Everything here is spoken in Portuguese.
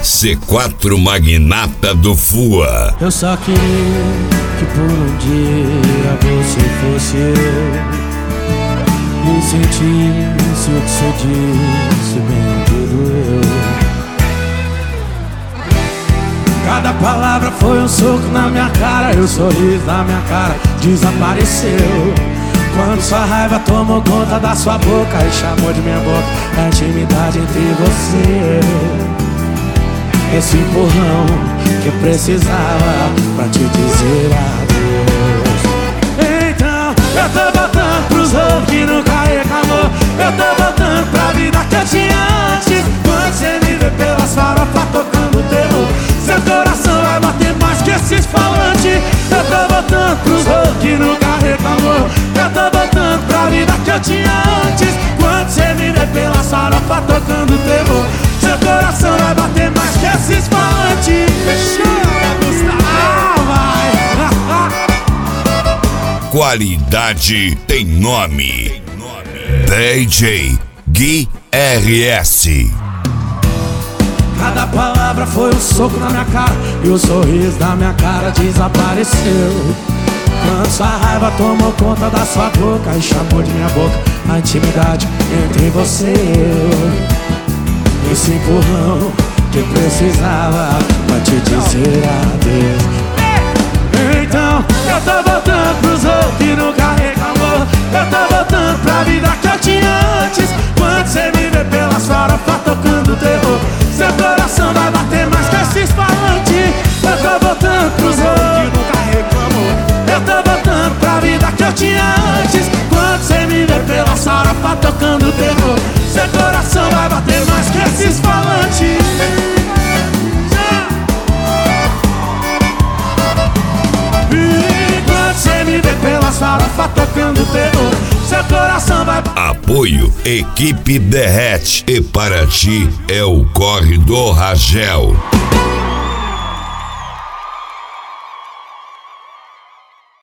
C4 Magnata do Fua. Eu só queria que por um dia você fosse eu e sentisse o que você disse, bem que doeu. Cada palavra foi um soco na minha cara, e o sorriso na minha cara desapareceu. Quando sua raiva tomou conta da sua boca e chamou de minha boca a intimidade entre você e eu. Esse empurrão que eu precisava pra te dizer adeus. Então eu tô voltando pros outros que nunca reclamou. Eu tô voltando pra vida que eu tinha antes. Quando você me vê pelas farofas tocando terror, seu coração vai bater mais que esses falantes. Eu tô voltando pros outros que nunca reclamou. Eu tô voltando pra vida que eu tinha antes. Quando você me vê pelas farofas tocando terror, seu coração vai bater mais que esses falantes. Qualidade tem nome. DJ Gui RS. Cada palavra foi um soco na minha cara, e o sorriso da minha cara desapareceu. Quando sua raiva tomou conta da sua boca e chamou de minha boca a intimidade entre você e eu. Esse empurrão que eu precisava pra te dizer adeus. Então eu tô voltando pros outros que nunca reclamou. Eu tô voltando pra vida que eu tinha antes. Quando você me vê pelas farofas tocando terror, seu coração vai bater mais que esses falantes. Eu tô voltando pros outros que nunca reclamou. Eu tô voltando pra vida que eu tinha antes. Quando você me vê pelas farofas tocando terror, seu coração vai bater mais que esses falantes. Você me vê pelas farofas tocando terror, seu coração vai... Apoio Equipe Derrete. E para ti é o Corre do Ragel.